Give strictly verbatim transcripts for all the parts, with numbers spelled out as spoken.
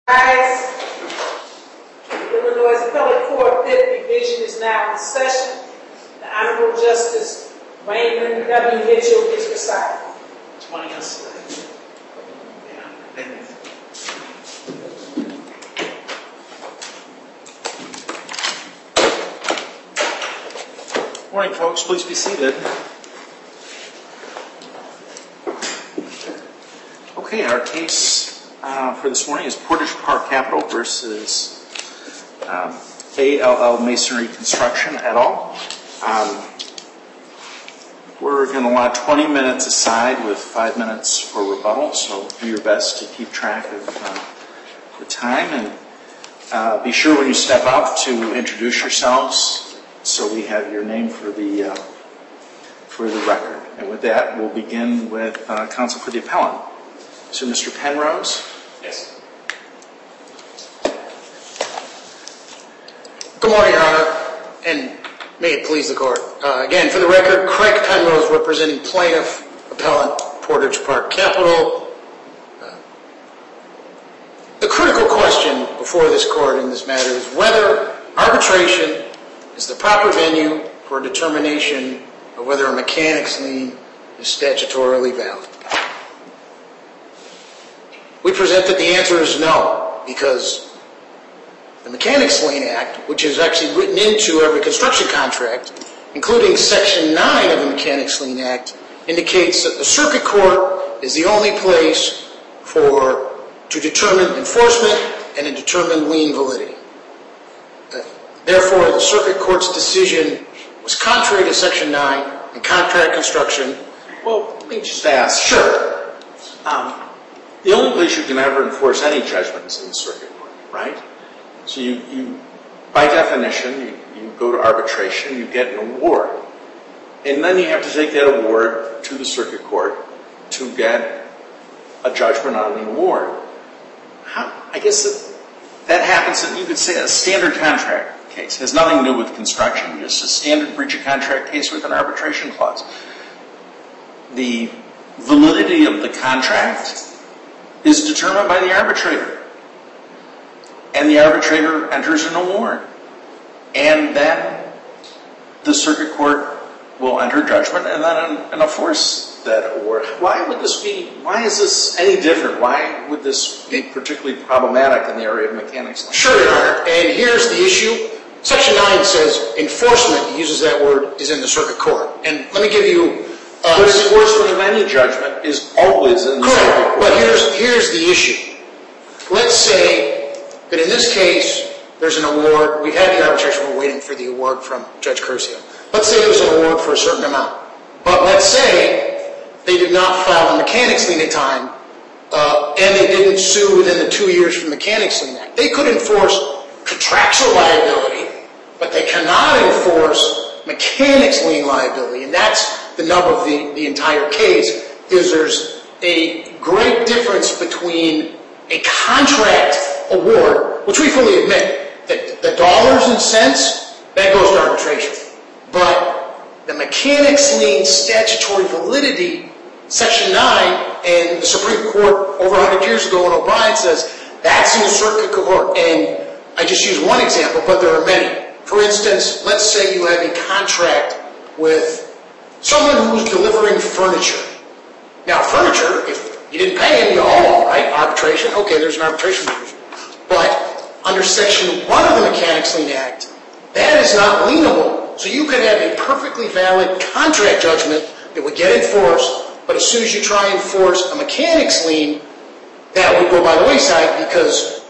Guys, the Illinois Appellate Court Fifth Division is now in session. The Honorable Justice Raymond W. Mitchell is presiding. twenty us. Morning, folks. Please be seated. Okay, our case uh, for this morning is Portage Park Capital versus um, A L L Masonry Construction et al. Um, we're going to allot twenty minutes aside with five minutes for rebuttal, so do your best to keep track of uh, the time. And uh, be sure when you step up to introduce yourselves so we have your name for the, uh, for the record. And with that, we'll begin with uh, counsel for the appellant. So, Mister Penrose? Yes. Good morning, Your Honor, and may it please the Court. Uh, again, for the record, Craig Penrose representing plaintiff appellant Portage Park Capital. Uh, the critical question before this Court in this matter is whether arbitration is the proper venue for a determination of whether a mechanics lien is statutorily valid. We present that the answer is no, because the Mechanics Lien Act, which is actually written into every construction contract, including Section nine of the Mechanics Lien Act, indicates that the circuit court is the only place for to determine enforcement and to determine lien validity. Uh, therefore, the circuit court's decision was contrary to Section nine and contract construction. Well, let me just ask. Sure. Um, The only place you can ever enforce any judgment is in the circuit court, right? So you, you by definition, you, you go to arbitration, you get an award. And then you have to take that award to the circuit court to get a judgment on the award. How, I guess that, that happens in, you could say, a standard contract case. It has nothing to do with construction, just a standard breach of contract case with an arbitration clause. The validity of the contract is determined by the arbitrator. And the arbitrator enters an award. And then the circuit court will enter judgment and then and enforce that award. Why would this be, why is this any different? Why would this be particularly problematic in the area of mechanics? Sure, Your Honor. And here's the issue. Section nine says enforcement, uses that word, is in the circuit court. And let me give you Uh, but enforcement of any judgment is always in the correct, circuit court. but here's, here's the issue. Let's say that in this case, there's an award. We've had the arbitration. We're waiting for the award from Judge Curcio. Let's say there's an award for a certain amount. But let's say they did not file a mechanics lien in time, uh, and they didn't sue within the two years from the Mechanics Lien Act. They could enforce contractual liability, but they cannot enforce mechanics lien liability, and that's the nub of the, the entire case, is there's a great difference between a contract award, which we fully admit, that the dollars and cents, that goes to arbitration. But the mechanics lien statutory validity, Section nine, and the Supreme Court over one hundred years ago when O'Brien says, that's in the circuit court. And I just use one example, but there are many. For instance, let's say you have a contract with someone who's delivering furniture. Now, furniture, if you didn't pay him, you owe him, right? Arbitration, okay, there's an arbitration provision. But under Section one of the Mechanics Lien Act, that is not lienable. So you could have a perfectly valid contract judgment that would get enforced, but as soon as you try and enforce a mechanics lien, that would go by the wayside because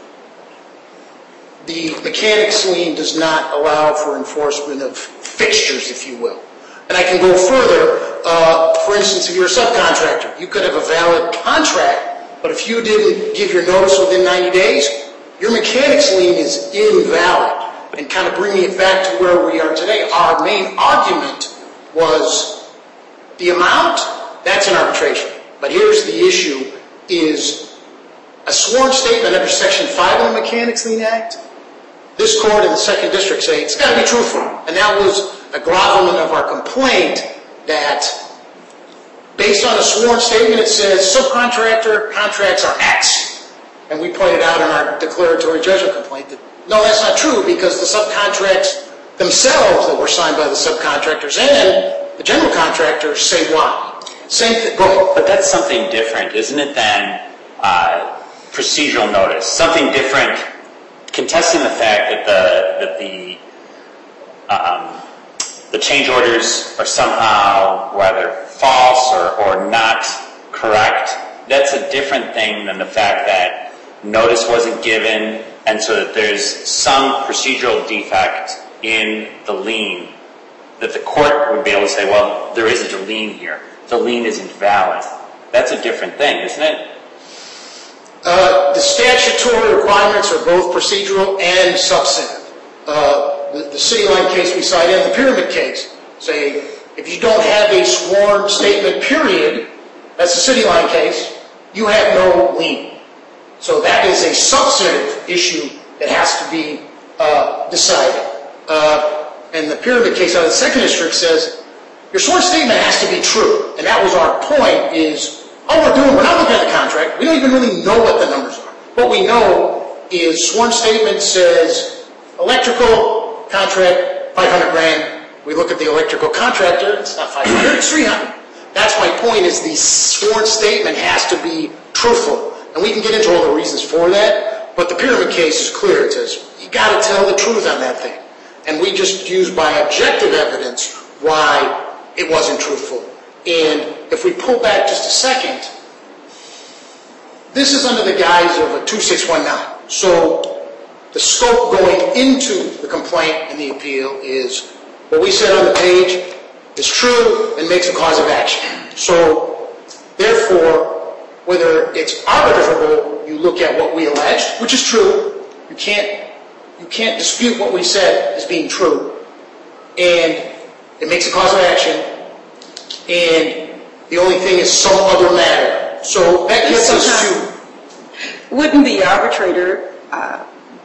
the mechanics lien does not allow for enforcement of fixtures, if you will. And I can go further. Uh, for instance, if you're a subcontractor, you could have a valid contract, but if you didn't give your notice within ninety days, your mechanics lien is invalid. And kind of bringing it back to where we are today, our main argument was the amount, that's an arbitration. But here's the issue, is a sworn statement under Section five of the Mechanics Lien Act. This court in the second district say it's got to be truthful. And that was a gravamen of our complaint that based on a sworn statement it says subcontractor contracts are X. And we pointed out in our declaratory judgment complaint that, no, that's not true because the subcontracts themselves that were signed by the subcontractors and the general contractors say why. Same thing. Go ahead. But that's something different, isn't it, than uh, procedural notice? Something different, contesting the fact that the that the um, the change orders are somehow whether false or, or not correct. That's a different thing than the fact that notice wasn't given, and so that there's some procedural defect in the lien that the court would be able to say, well, there isn't a lien here. The lien isn't valid. That's a different thing, isn't it? Uh, the statutory requirements are both procedural and substantive. Uh, the, the City Line case we cited and the Pyramid case say if you don't have a sworn statement, period, that's the City Line case, you have no lien. So that is a substantive issue that has to be uh, decided. Uh, and the Pyramid case out of the Second District says your sworn statement has to be true. And that was our point is, all we're doing, we're not looking at the contract. We don't even really know what the numbers are. What we know is sworn statement says electrical contract, five hundred grand. We look at the electrical contractor, it's not five hundred, it's three hundred. That's my point is the sworn statement has to be truthful. And we can get into all the reasons for that, but the Pyramid case is clear. It says, you got to tell the truth on that thing. And we just use by objective evidence why it wasn't truthful. And if we pull back just a second, this is under the guise of a two six one nine. So the scope going into the complaint and the appeal is what we said on the page is true and makes a cause of action. So therefore, whether it's arbitrable, you look at what we alleged, which is true. You can't you can't dispute what we said as being true. And it makes a cause of action. And the only thing is some other matter. So that gets us to... Wouldn't the arbitrator, uh,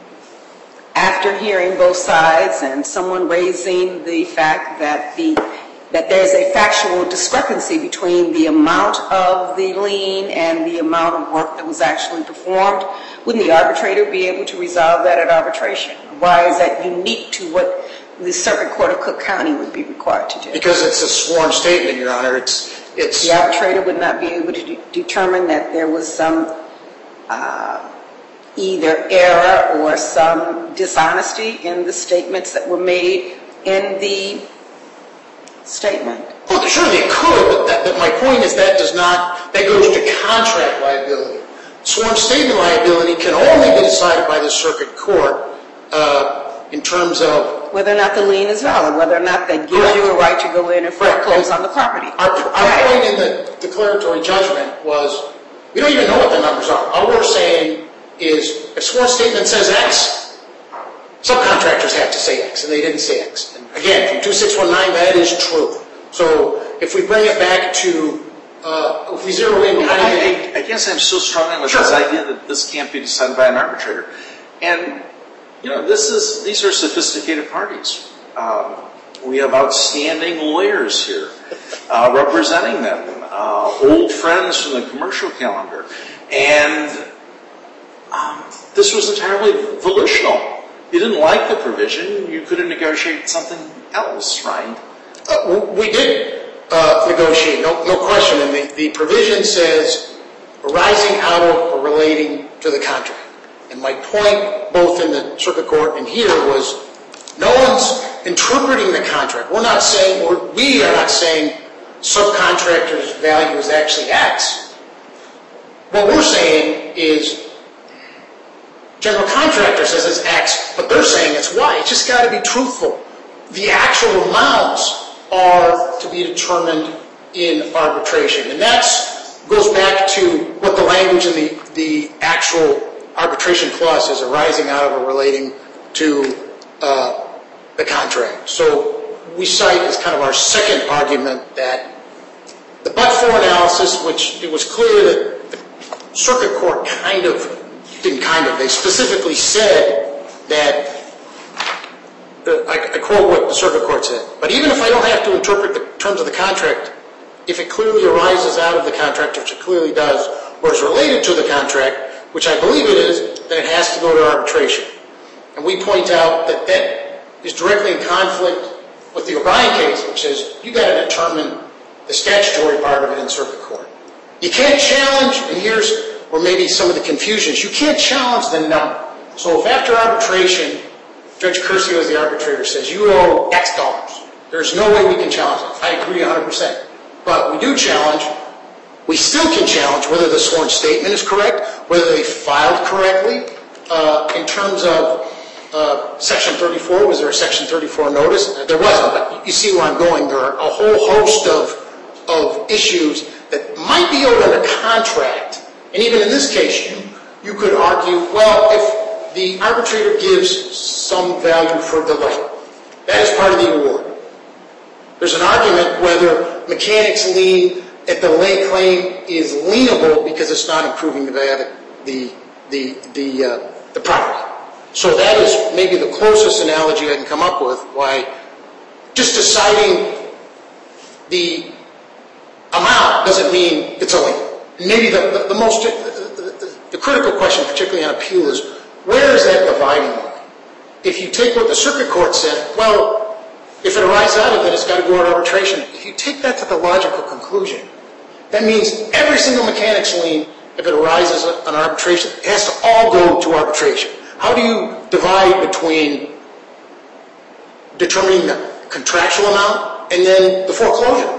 after hearing both sides and someone raising the fact that the that there's a factual discrepancy between the amount of the lien and the amount of work that was actually performed, wouldn't the arbitrator be able to resolve that at arbitration? Why is that unique to what the Circuit Court of Cook County would be required to do? Because it's a sworn statement, Your Honor. It's it's the arbitrator would not be able to de- determine that there was some uh, either error or some dishonesty in the statements that were made in the statement. Well, sure they could, but, that, but my point is that does not, that goes to contract liability. Sworn statement liability can only be decided by the Circuit Court uh, in terms of whether or not the lien is valid, whether or not that gives Correct. You a right to go in and foreclose on the property. Our, our point in the declaratory judgment was we don't even know what the numbers are. All we're saying is if sworn statement says X, subcontractors have to say X, and they didn't say X. And again, from two six one nine, that is true. So if we bring it back to, uh, if we zero in... Well, I, I, I guess I'm still struggling with sure. this idea that this can't be decided by an arbitrator. And, you know, this is these are sophisticated parties. Um, we have outstanding lawyers here uh, representing them, uh, old friends from the commercial calendar. And um, this was entirely volitional. You didn't like the provision, you could have negotiated something else, right? Uh, we did uh, negotiate, no, no question. And the, the provision says arising out of or relating to the contract. And my point, both in the Circuit Court and here, was no one's interpreting the contract. We're not saying, or we are not saying subcontractors' value is actually X. What we're saying is general contractor says it's X, but they're saying it's Y. It's just got to be truthful. The actual amounts are to be determined in arbitration. And that goes back to what the language in the, the actual arbitration clause is, arising out of or relating to uh, the contract. So we cite as kind of our second argument that the but-for analysis, which it was clear that the Circuit Court kind of didn't kind of, they specifically said that, uh, I, I quote what the Circuit Court said, but even if I don't have to interpret the terms of the contract, if it clearly arises out of the contract, which it clearly does, or is related to the contract, which I believe it is, then it has to go to arbitration. And we point out that that is directly in conflict with the O'Brien case, which says you got to determine the statutory part of it in circuit court. You can't challenge, and here's where maybe some of the confusion is, you can't challenge the number. So if after arbitration, Judge Curcio as the arbitrator says, you owe X dollars, there's no way we can challenge it. I agree one hundred percent. But we do challenge, we still can challenge whether the sworn statement is correct, whether they filed correctly. Uh, in terms of uh, Section thirty-four, was there a Section thirty-four notice? There wasn't, but you see where I'm going. There are a whole host of, of issues that might be owed under contract. And even in this case, you, you could argue, well, if the arbitrator gives some value for delay, that is part of the award. There's an argument whether mechanics lien a delay claim is lienable because it's not improving the value of the, the, the, uh, the property. So that is maybe the closest analogy I can come up with why just deciding the amount doesn't mean it's a lien. Maybe the, the, the most, the, the, the critical question, particularly on appeal, is where is that dividing line? If you take what the circuit court said, well, if it arises out of it, it's got to go to arbitration. If you take that to the logical conclusion, that means every single mechanics lien, if it arises on arbitration, it has to all go to arbitration. How do you divide between determining the contractual amount and then the foreclosure?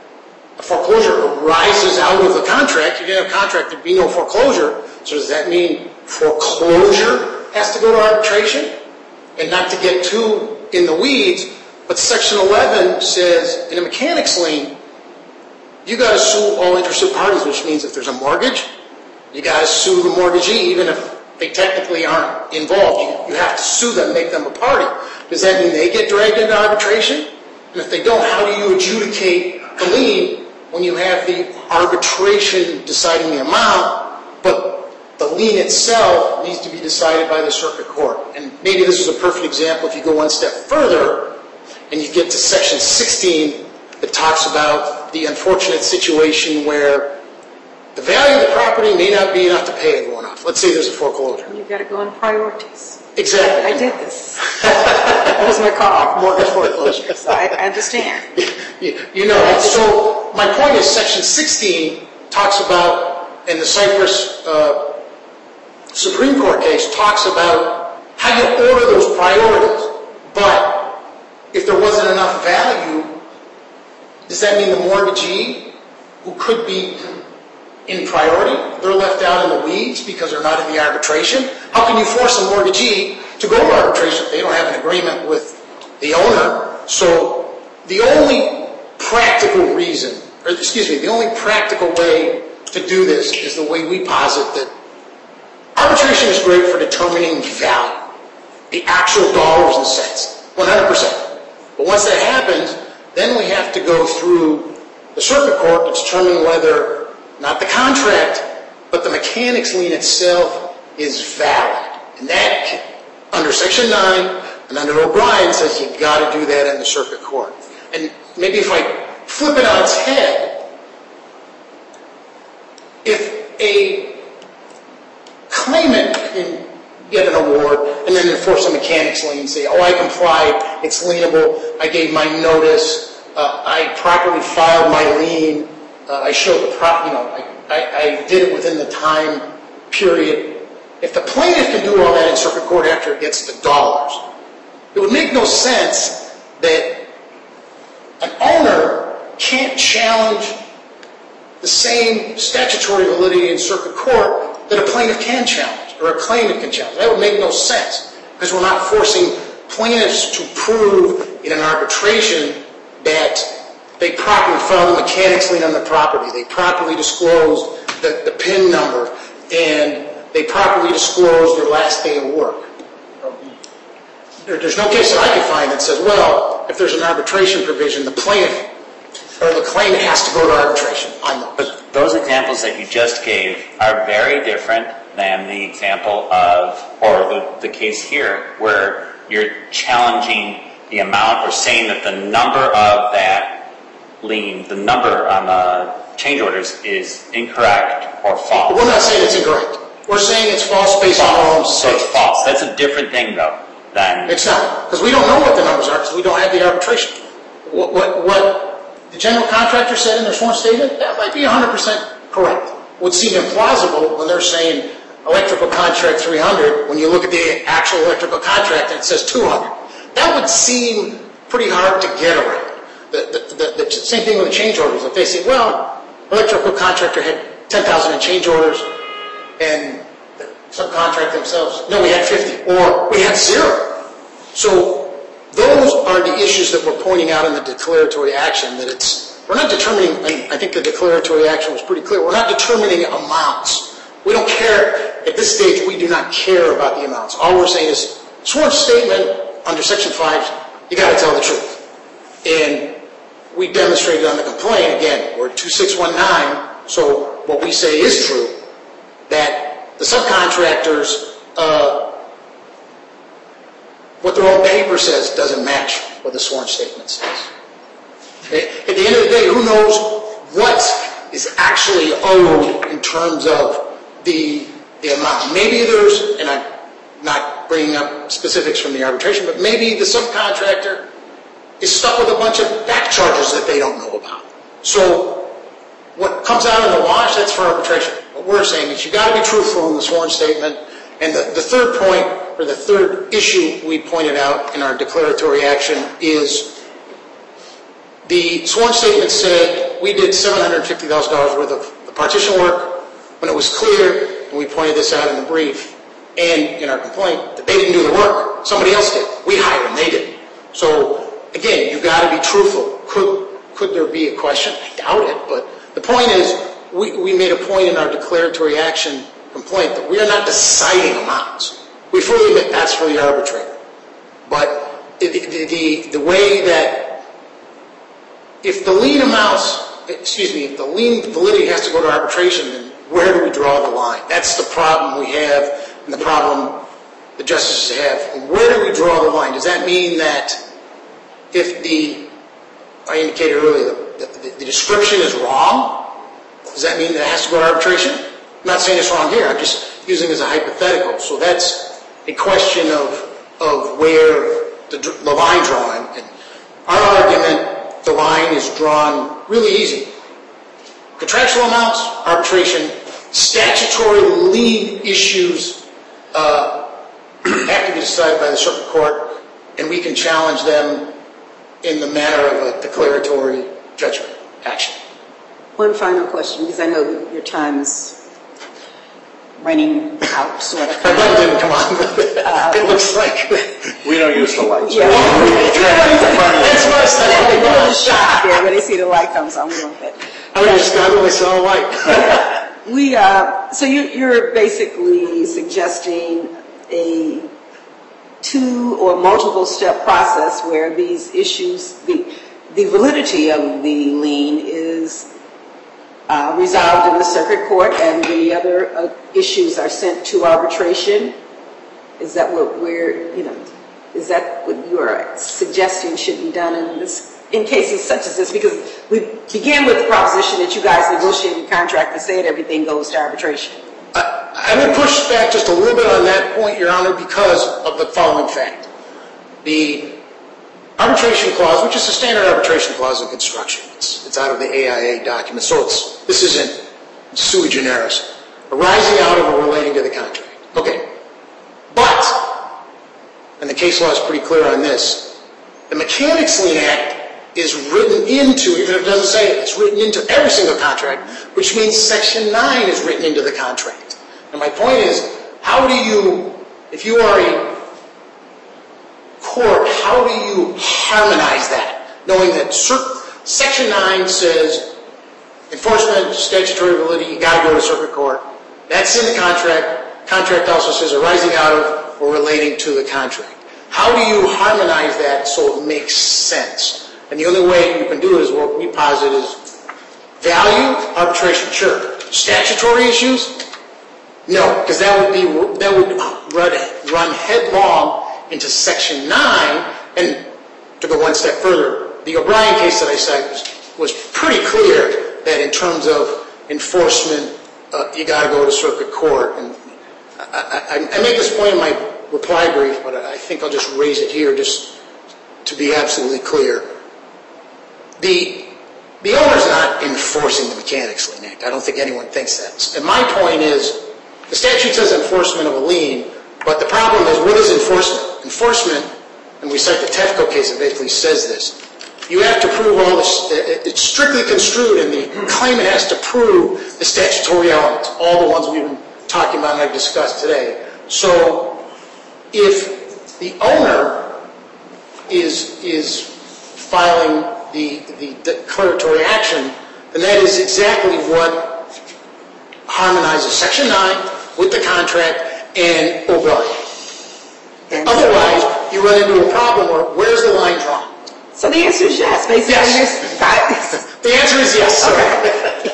A foreclosure arises out of the contract. You didn't have a contract, there'd be no foreclosure. So does that mean foreclosure has to go to arbitration? And not to get too in the weeds, but Section eleven says in a mechanics lien, you got to sue all interested parties, which means if there's a mortgage, you got to sue the mortgagee, even if they technically aren't involved. You, you have to sue them, make them a party. Does that mean they get dragged into arbitration? And if they don't, how do you adjudicate the lien when you have the arbitration deciding the amount, but the lien itself needs to be decided by the circuit court? And maybe this is a perfect example if you go one step further and you get to Section sixteen that talks about the unfortunate situation where the value of the property may not be enough to pay everyone off. Let's say there's a foreclosure. You've got to go on priorities. Exactly. I did this. That was my call, mortgage foreclosure. So I, I understand. You, you know, so my point is Section sixteen talks about, and the Cypress uh, Supreme Court case talks about how you order those priorities. But if there wasn't enough value, does that mean the mortgagee, who could be in priority, they're left out in the weeds because they're not in the arbitration? How can you force a mortgagee to go to arbitration if they don't have an agreement with the owner? So the only practical reason, or excuse me, the only practical way to do this is the way we posit that arbitration is great for determining value, the actual dollars and cents, one hundred percent. But once that happens, then we have to go through the circuit court to determine whether not the contract, but the mechanics lien itself is valid. And that, under Section nine and under O'Brien, says you've got to do that in the circuit court. And maybe if I flip it on its head, if a claimant can get an award and then enforce a mechanics lien, say, oh, I complied, it's lienable, I gave my notice, uh, I properly filed my lien, uh, I showed the prop, you know, I, I, I did it within the time period. If the plaintiff can do all that in circuit court after it gets the dollars, it would make no sense that an owner can't challenge the same statutory validity in circuit court that a plaintiff can challenge, or a claimant can challenge. That would make no sense, because we're not forcing plaintiffs to prove in an arbitration that they properly filed a mechanics lien on the property, they properly disclosed the, the P I N number, and they properly disclosed their last day of work. There, there's no case that I can find that says, well, if there's an arbitration provision, the plaintiff or the claimant has to go to arbitration on those. But those examples that you just gave are very different than the example of, or the, the case here, where you're challenging the amount or saying that the number of that lien, the number on the change orders is incorrect or false. We're not saying it's incorrect. We're saying it's false based on our own False. So it's statements. false. That's a different thing, though, than... It's not, because we don't know what the numbers are, because we don't have the arbitration. What, what, what the general contractor said in their sworn statement, that might be one hundred percent correct. Would seem implausible when they're saying electrical contract three hundred, when you look at the actual electrical contract and it says two hundred. That would seem pretty hard to get around. The, the, the, the same thing with the change orders. If they say, well, electrical contractor had ten thousand in change orders, and the subcontract themselves, no, we had fifty, or we had zero. So those are the issues that we're pointing out in the declaratory action, that it's, we're not determining, and I think the declaratory action was pretty clear, we're not determining amounts. We don't care, at this stage, we do not care about the amounts. All we're saying is, sworn statement under Section five, you got to tell the truth. And we demonstrated on the complaint, again, we're two six one nine, so what we say is true, that the subcontractors, uh, what their own paper says doesn't match what the sworn statement says. Okay? At the end of the day, who knows what is actually owed in terms of the, the amount. Maybe there's, and I'm not bringing up specifics from the arbitration, but maybe the subcontractor is stuck with a bunch of back charges that they don't know about. So what comes out in the wash, that's for arbitration. What we're saying is you got to be truthful in the sworn statement. And the, the third point, or the third issue we pointed out in our declaratory action is the sworn statement said we did seven hundred fifty thousand dollars worth of the partition work when it was clear, and we pointed this out in the brief and in our complaint, that they didn't do the work. Somebody else did. We hired them. They didn't. So, again, you've got to be truthful. Could, could there be a question? I doubt it. But the point is, we, we made a point in our declaratory action complaint that we are not deciding amounts. We fully admit that's for the arbitrator. But the, the, the, the way that if the lien amounts, excuse me, if the lien validity has to go to arbitration, then where do we draw the line? That's the problem we have and the problem the justices have. Where do we draw the line? Does that mean that if the, I indicated earlier, the, the, the description is wrong, does that mean that it has to go to arbitration? I'm not saying it's wrong here. I'm just using it as a hypothetical. So that's a question of, of where the, the line drawing. And our argument, the line is drawn really easy. Contractual amounts, arbitration. Statutory lien issues uh, have to be decided by the circuit court, and we can challenge them in the manner of a declaratory judgment action. One final question, because I know your time is running out, sort of. My button didn't come on, but uh, it looks like we don't use the lights. Yeah. That's what I said. They go in shock there when they see the light comes on. We don't fit. I was just glad when I saw a light. We, uh, so you, you're basically suggesting a two or multiple step process where these issues, the, the validity of the lien is uh, resolved in the circuit court and the other uh, issues are sent to arbitration. Is that what we're, you know, is that what you are suggesting should be done in this, in cases such as this? Because we began with the proposition that you guys negotiated a contract that said everything goes to arbitration. I, I would push back just a little bit on that point, Your Honor, because of the following fact. The arbitration clause, which is a standard arbitration clause in construction, it's, it's out of the A I A document, so it's, this isn't sui generis, arising out of or relating to the contract. Okay. But, and the case law is pretty clear on this, the Mechanics Lien Act is written into, even if it doesn't say it, it's written into every single contract, which means Section nine is written into the contract. And my point is, how do you, if you are a court, how do you harmonize that? Knowing that Section nine says enforcement, statutory validity, you got to go to circuit court. That's in the contract. Contract also says arising out of or relating to the contract. How do you harmonize that so it makes sense? And the only way you can do it is what we posit is value, arbitration, sure. Statutory issues? No, because that would be that would run, run headlong into Section nine. And to go one step further, the O'Brien case that I cited was, was pretty clear that in terms of enforcement, uh, you got to go to circuit court. And I, I, I make this point in my reply brief, but I think I'll just raise it here just to be absolutely clear. The, the owner's not enforcing the Mechanics Lien Act. I don't think anyone thinks that. And my point is, the statute says enforcement of a lien, but the problem is, what is enforcement? Enforcement, and we cite the Tefco case that basically says this, you have to prove all this, it's strictly construed, and the claimant has to prove the statutory elements, all the ones we've been talking about and I've discussed today. So if the owner is, is filing the, the declaratory action, then that is exactly what harmonizes Section nine with the contract and O'Brien. Otherwise, you run into a problem where where's the line drawn? So the answer is yes, basically. Yes. The answer is yes. Okay.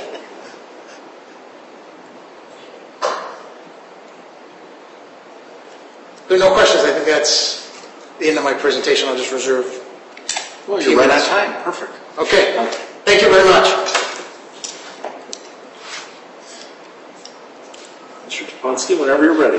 There are no questions. I think that's the end of my presentation. I'll just reserve. Well, you're right on time. Perfect. Okay. Thank you very much. Mister Topolsky, whenever you're ready.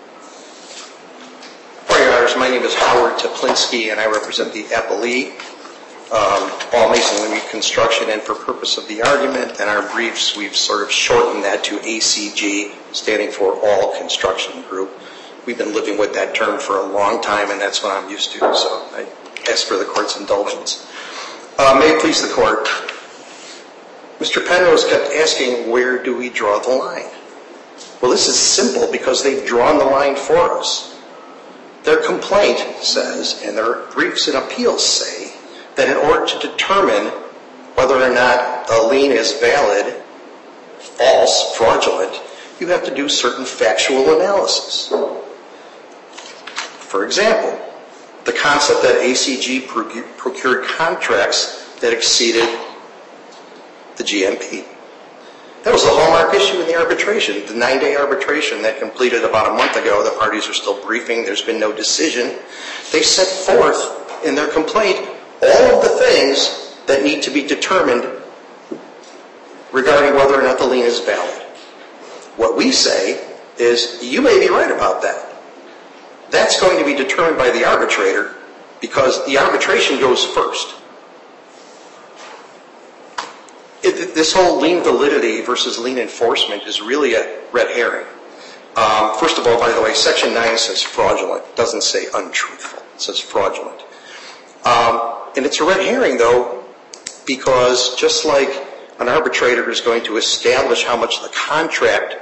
Your Honors, my name is Howard Toplinski, and I represent the appellee, um, All Masonry Construction, and for purpose of the argument and our briefs, we've sort of shortened that to A C G, standing for All Construction Group. We've been living with that term for a long time, and that's what I'm used to, so I ask for the Court's indulgence. Uh, may it please the Court, Mister Penrose kept asking, where do we draw the line? Well, this is simple because they've drawn the line for us. Their complaint says, and their briefs and appeals say, that in order to determine whether or not a lien is valid, false, fraudulent, you have to do certain factual analysis. For example, the concept that A C G procured contracts that exceeded the G M P. That was the hallmark issue in the arbitration, the nine-day arbitration that completed about a month ago. The parties are still briefing. There's been no decision. They set forth in their complaint all of the things that need to be determined regarding whether or not the lien is valid. What we say is, you may be right about that. That's going to be determined by the arbitrator because the arbitration goes first. It, this whole lien validity versus lien enforcement is really a red herring. Um, first of all, by the way, Section nine says fraudulent. It doesn't say untruthful. It says fraudulent. Um, and it's a red herring, though, because just like an arbitrator is going to establish how much the contract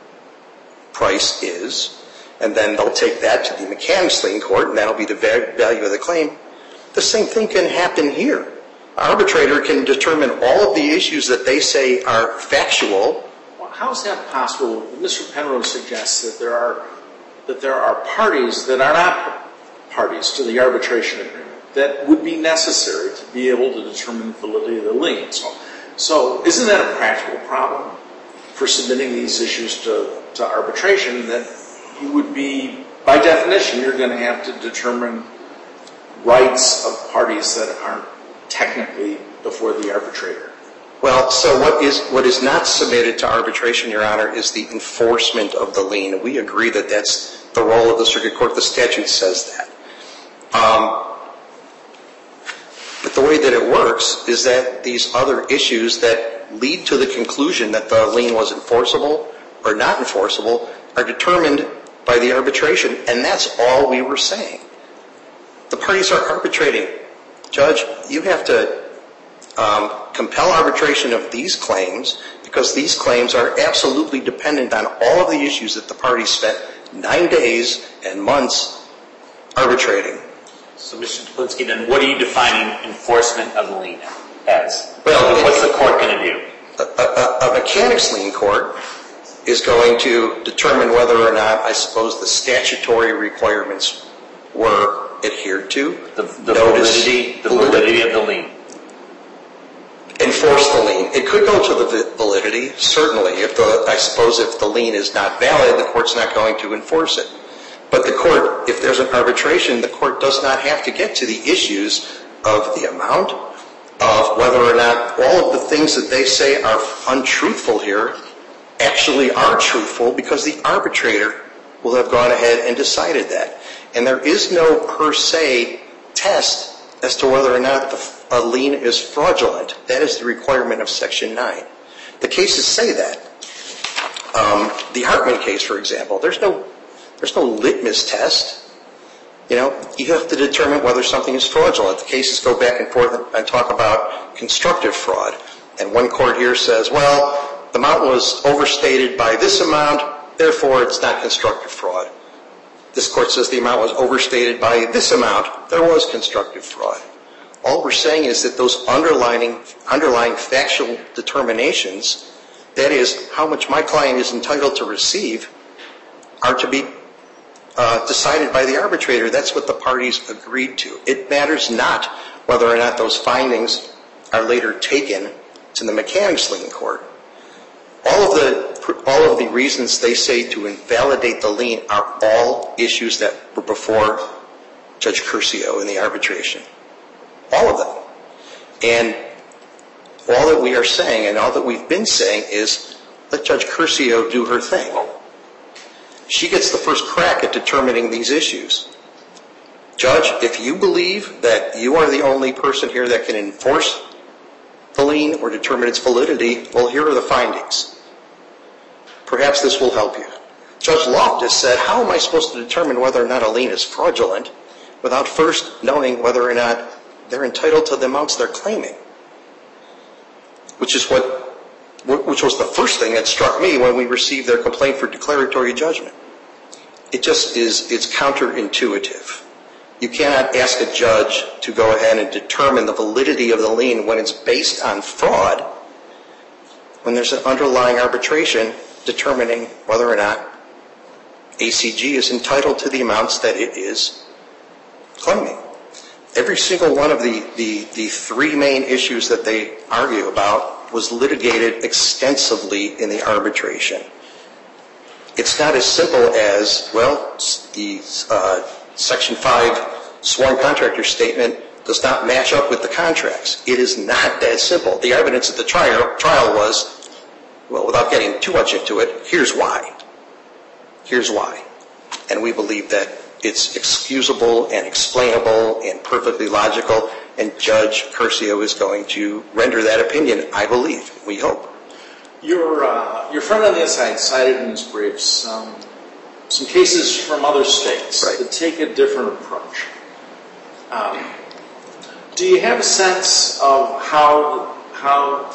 price is, and then they'll take that to the mechanics lien court, and that'll be the value of the claim, the same thing can happen here. Arbitrator can determine all of the issues that they say are factual. Well, how is that possible? Mister Penrose suggests that there are that there are parties that are not parties to the arbitration agreement that would be necessary to be able to determine the validity of the lien. So, so isn't that a practical problem for submitting these issues to, to arbitration, that you would be, by definition, you're going to have to determine rights of parties that aren't technically before the arbitrator? Well, so what is what is not submitted to arbitration, Your Honor, is the enforcement of the lien. We agree that that's the role of the circuit court. The statute says that. Um, but the way that it works is that these other issues that lead to the conclusion that the lien was enforceable or not enforceable are determined by the arbitration, and that's all we were saying. The parties are arbitrating. Judge, you have to um, compel arbitration of these claims because these claims are absolutely dependent on all of the issues that the parties spent nine days and months arbitrating. So, Mister Toplinski, then what are you defining enforcement of the lien as? Well, what's the court going to do? A, a, a mechanics lien court is going to determine whether or not, I suppose, the statutory requirements were adhered to. The, the validity, the validity of the lien. Enforce the lien. It could go to the validity, certainly. If the, I suppose if the lien is not valid, the court's not going to enforce it. But the court, if there's an arbitration, the court does not have to get to the issues of the amount, of whether or not all of the things that they say are untruthful here actually are truthful, because the arbitrator will have gone ahead and decided that. And there is no per se test as to whether or not the, a lien is fraudulent. That is the requirement of Section nine. The cases say that. Um, the Hartman case, for example, there's no, there's no litmus test. You know, you have to determine whether something is fraudulent. The cases go back and forth and talk about constructive fraud. And one court here says, well, the amount was overstated by this amount, therefore it's not constructive fraud. This court says the amount was overstated by this amount, there was constructive fraud. All we're saying is that those underlying, underlying factual determinations, that is, how much my client is entitled to receive, are to be uh, decided by the arbitrator. That's what the parties agreed to. It matters not whether or not those findings are later taken to the mechanics lien court. All of the all of the reasons they say to invalidate the lien are all issues that were before Judge Curcio in the arbitration. All of them. And all that we are saying and all that we've been saying is let Judge Curcio do her thing. She gets the first crack at determining these issues. Judge, if you believe that you are the only person here that can enforce the lien or determine its validity, well, here are the findings. Perhaps this will help you. Judge Loftus said, how am I supposed to determine whether or not a lien is fraudulent without first knowing whether or not they're entitled to the amounts they're claiming? Which is what, which was the first thing that struck me when we received their complaint for declaratory judgment. It just is, it's counterintuitive. You cannot ask a judge to go ahead and determine the validity of the lien when it's based on fraud, when there's an underlying arbitration determining whether or not A C G is entitled to the amounts that it is claiming. Every single one of the, the, the three main issues that they argue about was litigated extensively in the arbitration. It's not as simple as, well, the uh, Section five sworn contractor statement does not match up with the contracts. It is not that simple. The evidence at the trial, trial was, well, without getting too much into it, here's why. Here's why. And we believe that it's excusable and explainable and perfectly logical, and Judge Curcio is going to render that opinion, I believe, we hope. Your, uh, your friend on the inside cited in his briefs some, some cases from other states right. that take a different approach. Um, do you have a sense of how, how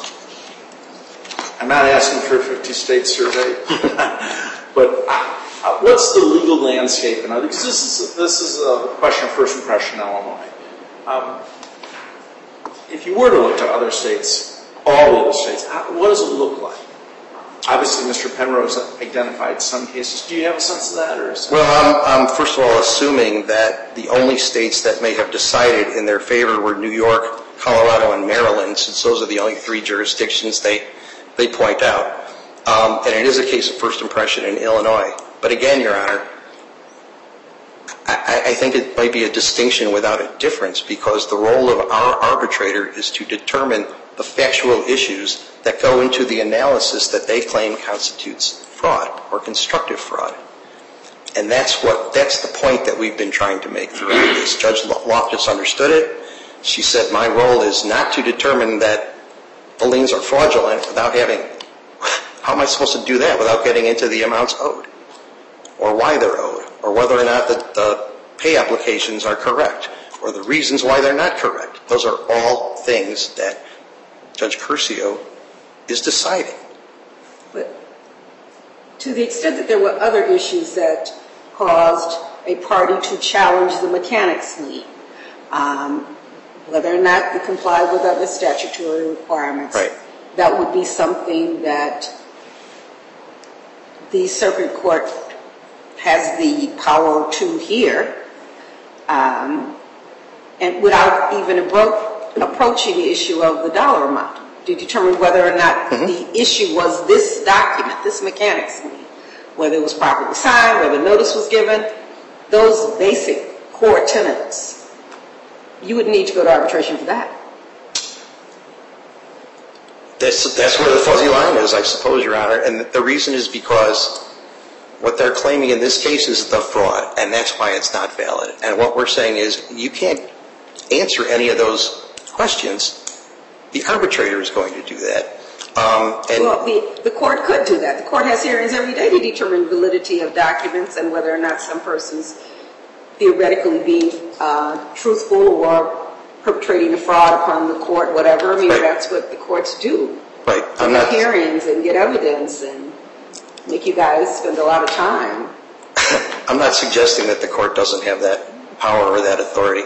I'm not asking for a fifty-state survey, but uh, what's the legal landscape? And because this is this is a question of first impression in Illinois. Um, if you were to look to other states, all the other states, how, what does it look like? Obviously, Mister Penrose identified some cases. Do you have a sense of that? Or is well, I'm, I'm first of all assuming that the only states that may have decided in their favor were New York, Colorado, and Maryland, since those are the only three jurisdictions they, they point out. Um, and it is a case of first impression in Illinois. But again, Your Honor, I, I think it might be a distinction without a difference, because the role of our arbitrator is to determine the factual issues that go into the analysis that they claim constitutes fraud or constructive fraud. And that's what, that's the point that we've been trying to make throughout this. Judge Loftus understood it. She said, my role is not to determine that the liens are fraudulent without having, how am I supposed to do that without getting into the amounts owed? Or why they're owed? Or whether or not the, the pay applications are correct? Or the reasons why they're not correct? Those are all things that Judge Curcio is deciding. But to the extent that there were other issues that caused a party to challenge the mechanics lien, um, whether or not they complied with other statutory requirements, right. that would be something that the circuit court has the power to hear, um, and without even abro- approaching the issue of the dollar amount, to determine whether or not mm-hmm. the issue was this document, this mechanics lien, whether it was properly signed, whether notice was given, those basic core tenets. You would need to go to arbitration for that. That's, that's where the fuzzy line is, I suppose, Your Honor. And the reason is because What they're claiming in this case is the fraud, and that's why it's not valid. And what we're saying is you can't answer any of those questions. The arbitrator is going to do that. Um, and well, the, the court could do that. The court has hearings every day to determine validity of documents and whether or not some person's theoretically being uh, truthful or perpetrating a fraud upon the court, whatever. I mean, right. That's what the courts do. Right. They I'm have not hearings and get evidence and make you guys spend a lot of time. I'm not suggesting that the court doesn't have that power or that authority.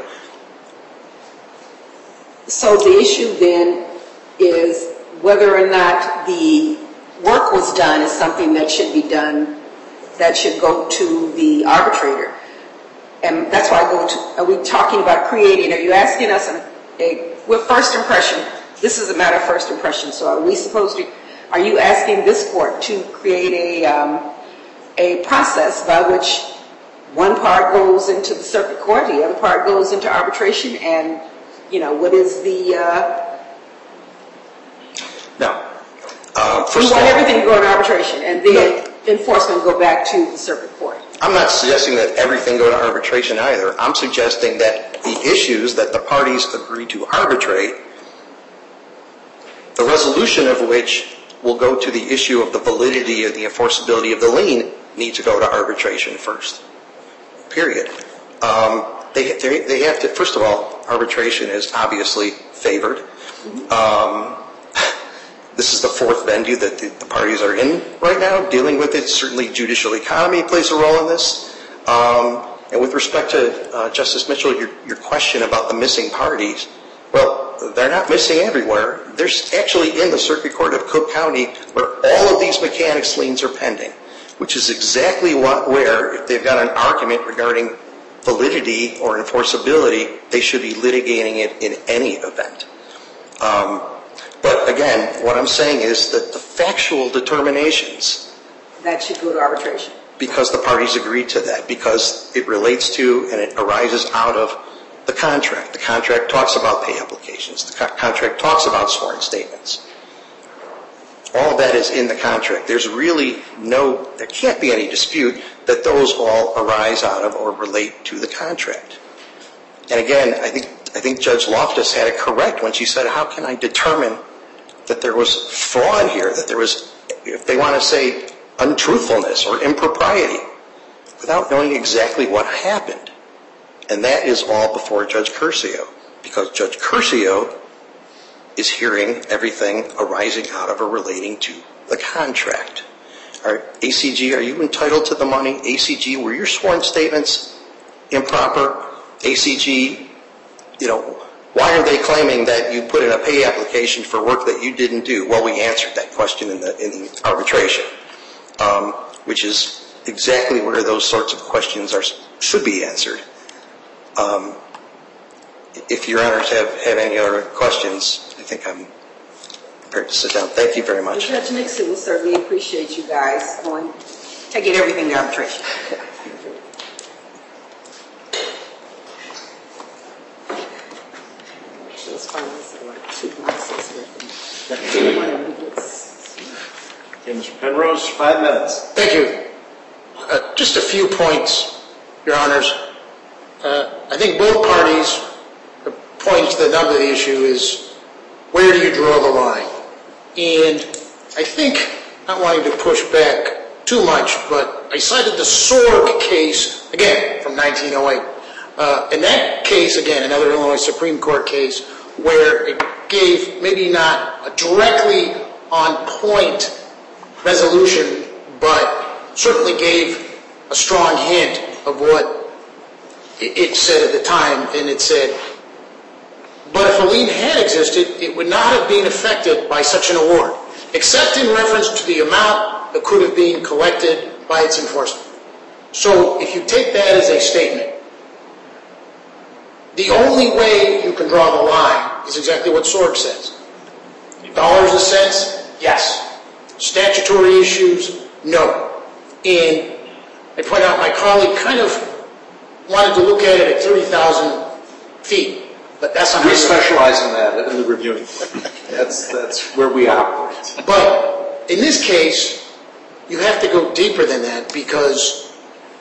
So the issue then is whether or not the work was done is something that should be done, that should go to the arbitrator. And that's why I go to, are we talking about creating, are you asking us, a, a with first impression, this is a matter of first impression, so are we supposed to, are you asking this court to create a, um, a process by which one part goes into the circuit court, the other part goes into arbitration, and, you know, what is the, uh, No. Uh, we first want of all, everything to go in arbitration, and then enforcement go back to the circuit court. I'm not suggesting that everything go to arbitration either. I'm suggesting that the issues that the parties agree to arbitrate, the resolution of which will go to the issue of the validity or the enforceability of the lien, need to go to arbitration first. Period. Um, they, they, they have to, first of all, arbitration is obviously favored. Um, This is the fourth venue that the, the parties are in right now, dealing with it. Certainly judicial economy plays a role in this. Um, and with respect to uh, Justice Mitchell, your, your question about the missing parties, well, they're not missing everywhere. They're actually in the Circuit Court of Cook County where all of these mechanics liens are pending, which is exactly what, where, if they've got an argument regarding validity or enforceability, they should be litigating it in any event. Um, But again, what I'm saying is that the factual determinations, That should go to arbitration. because the parties agreed to that, because it relates to and it arises out of the contract. The contract talks about pay applications. The co- contract talks about sworn statements. All of that is in the contract. There's really no, there can't be any dispute that those all arise out of or relate to the contract. And again, I think I think Judge Loftus had it correct when she said, how can I determine that there was fraud here, that there was, if they want to say, untruthfulness or impropriety, without knowing exactly what happened. And that is all before Judge Curcio, because Judge Curcio is hearing everything arising out of or relating to the contract. All right, A C G, are you entitled to the money? A C G, were your sworn statements improper? A C G, you know, why are they claiming that you put in a pay application for work that you didn't do? Well, we answered that question in the, in the arbitration, um, which is exactly where those sorts of questions are should be answered. Um, if your honors have, have any other questions, I think I'm prepared to sit down. Thank you very much. Judge Nixon will certainly appreciate you guys going, taking everything to arbitration. Okay, Mister Penrose, five minutes. Thank you. Uh, just a few points, Your Honors. Uh, I think both parties point to the nub of the issue is where do you draw the line? And I think, not wanting to push back too much, but I cited the Sorg case, again, from nineteen oh eight. Uh, in that case, again, another Illinois Supreme Court case, where it gave maybe not a directly on point resolution, but certainly gave a strong hint of what it said at the time. And it said, but if a lien had existed, it would not have been affected by such an award, except in reference to the amount that could have been collected by its enforcement. So if you take that as a statement, the only way you can draw the line is exactly what Sorg says. Dollars a cents, yes. Statutory issues, no. And I point out my colleague kind of wanted to look at it at thirty thousand feet, but that's not. We specialize in that in the reviewing. That's that's where we operate. But in this case, you have to go deeper than that because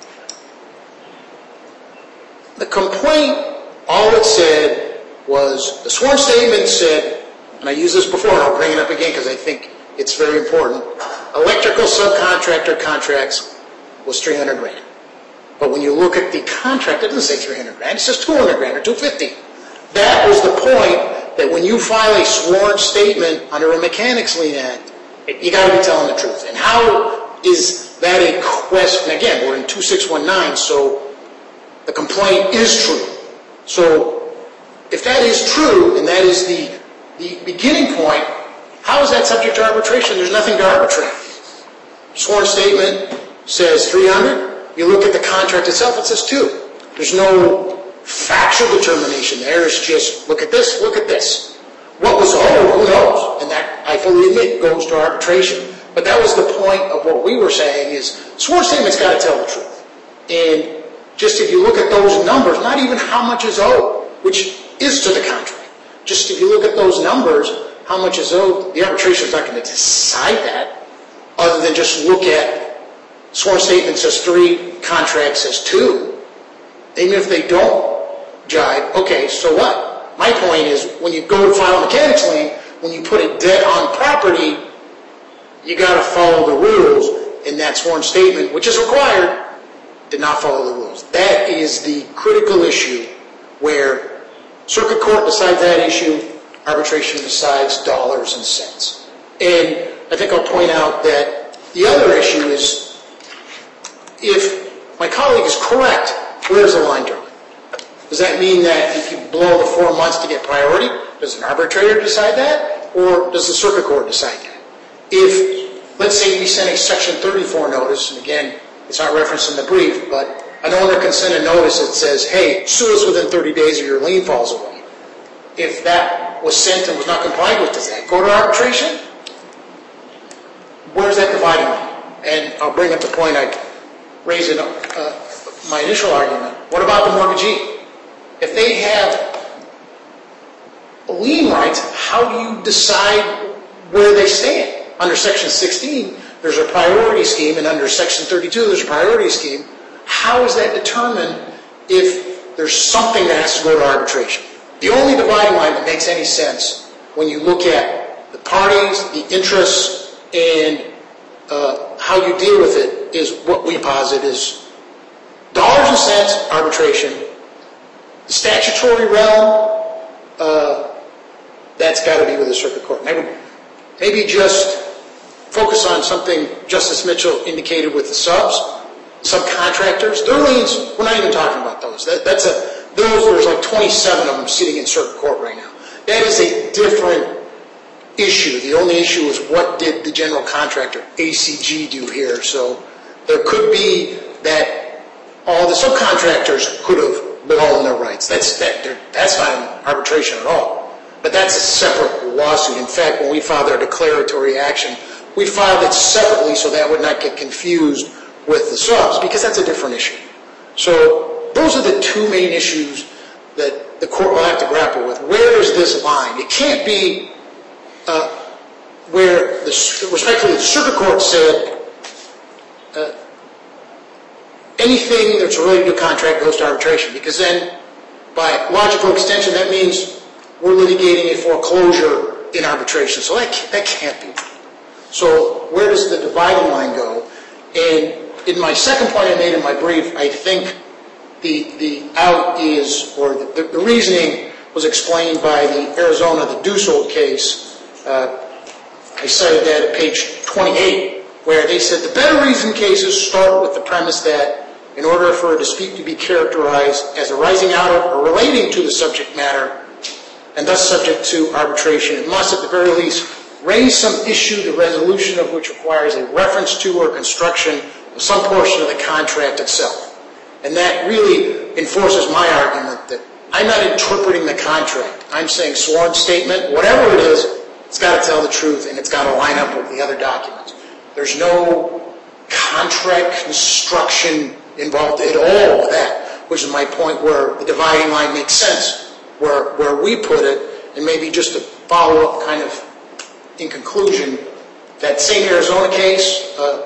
the complaint, all it said was, the sworn statement said, and I used this before and I'll bring it up again because I think it's very important, electrical subcontractor contracts was three hundred grand. But when you look at the contract, it doesn't say three hundred grand, it says two hundred grand or two hundred fifty. That was the point that when you file a sworn statement under a Mechanics Lien Act, you got to be telling the truth. And how is that a question? Again, we're in two six one nine, so the complaint is true. So if that is true, and that is the, the beginning point, how is that subject to arbitration? There's nothing to arbitrate. Sworn statement says three hundred. You look at the contract itself, it says two. There's no factual determination there. It's just, look at this, look at this. What was owed, who knows? And that, I fully admit, goes to arbitration. But that was the point of what we were saying is, sworn statement's got to tell the truth. And just if you look at those numbers, not even how much is owed, which is to the contract. Just if you look at those numbers, how much is owed, the arbitration is not going to decide that, other than just look at sworn statement says three, contract says two. Even if they don't jive, okay, so what? My point is, when you go to file a mechanics lien, when you put a debt on property, you got to follow the rules in that sworn statement, which is required, did not follow the rules. That is the critical issue where circuit court decides that issue, arbitration decides dollars and cents. And I think I'll point out that the other issue is, if my colleague is correct, where's the line drawn? Does that mean that if you blow the four months to get priority, does an arbitrator decide that? Or does the circuit court decide that? If, let's say we send a section thirty-four notice, and again, it's not referenced in the brief, but an owner can send a notice that says, hey, sue us within thirty days or your lien falls away. If that was sent and was not complied with, does that go to arbitration? Where's that dividing line? And I'll bring up the point I raised in uh, my initial argument. What about the mortgagee? If they have lien rights, how do you decide where they stand? Under Section sixteen, there's a priority scheme, and under Section thirty-two, there's a priority scheme. How is that determined if there's something that has to go to arbitration? The only dividing line that makes any sense when you look at the parties, the interests, and uh, how you deal with it is what we posit is dollars and cents arbitration. The statutory realm, uh, that's got to be with the circuit court. And I would maybe just focus on something Justice Mitchell indicated with the subs, subcontractors. Their liens, we're not even talking about those. That, that's a, those, there's like twenty-seven of them sitting in circuit court right now. That is a different issue. The only issue is what did the general contractor, A C G, do here. So there could be that all the subcontractors could have blown their rights. That's, that, that's not an arbitration at all. But that's a separate lawsuit. In fact, when we filed our declaratory action, we filed it separately so that would not get confused with the subs, because that's a different issue. So those are the two main issues that the court will have to grapple with. Where is this line? It can't be uh, where, the, respectfully, the circuit court said uh, anything that's related to a contract goes to arbitration, because then, by logical extension, that means we're litigating a foreclosure in arbitration. So that, that can't be. So where does the dividing line go? And in my second point I made in my brief, I think the the out is, or the, the reasoning was explained by the Arizona, the Dussault case. Uh, I cited that at page twenty-eight, where they said the better reason cases start with the premise that in order for a dispute to be characterized as arising out of or relating to the subject matter, and thus subject to arbitration, it must at the very least raise some issue, the resolution of which requires a reference to or construction of some portion of the contract itself. And that really enforces my argument that I'm not interpreting the contract. I'm saying sworn statement, whatever it is, it's got to tell the truth and it's got to line up with the other documents. There's no contract construction involved at all with that, which is my point where the dividing line makes sense, where, where we put it, and maybe just to follow up kind of in conclusion, that same Arizona case, uh,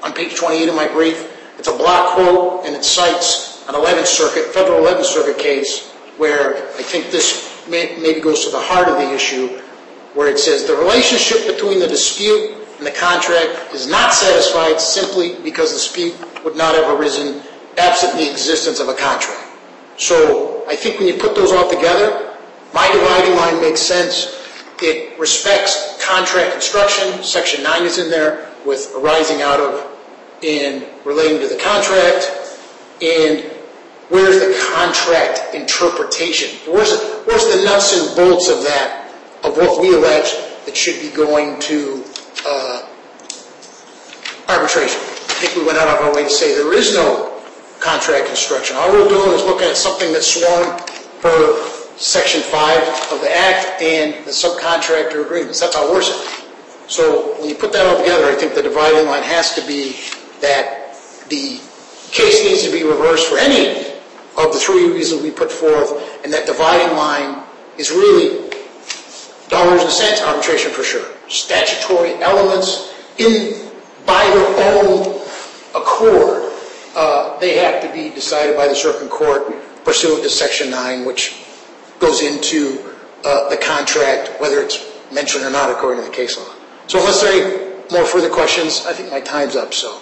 on page twenty-eight of my brief. It's a block quote, and it cites an eleventh Circuit, federal eleventh Circuit case where I think this may, maybe goes to the heart of the issue, where it says the relationship between the dispute and the contract is not satisfied simply because the dispute would not have arisen absent the existence of a contract. So I think when you put those all together, my dividing line makes sense. It respects contract construction. Section nine is in there with arising out of and relating to the contract. And where's the contract interpretation? Where's the, where's the nuts and bolts of that, of what we allege that should be going to uh, arbitration? I think we went out of our way to say there is no contract construction. All we're doing is looking at something that's sworn per Section five of the Act and the subcontractor agreements. That's how we're saying. So when you put that all together, I think the dividing line has to be that the case needs to be reversed for any of the three reasons we put forth, and that dividing line is really dollars and cents arbitration for sure. Statutory elements in by their own accord, uh, they have to be decided by the circuit court pursuant to Section nine, which goes into uh, the contract, whether it's mentioned or not according to the case law. So unless there are any more further questions, I think my time's up. So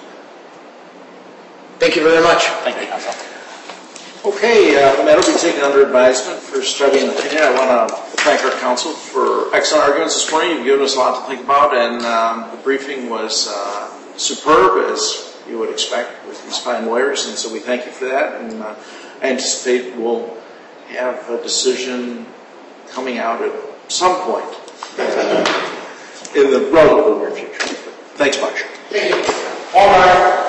thank you very much. Thank you, Counsel. Okay, uh, the matter will be taken under advisement for study and opinion. I want to thank our counsel for excellent arguments this morning. You've given us a lot to think about, and um, the briefing was uh, superb, as you would expect with these fine lawyers, and so we thank you for that. And uh, I anticipate we'll have a decision coming out at some point uh, in the relatively near future. Thanks much. Thank you. All right.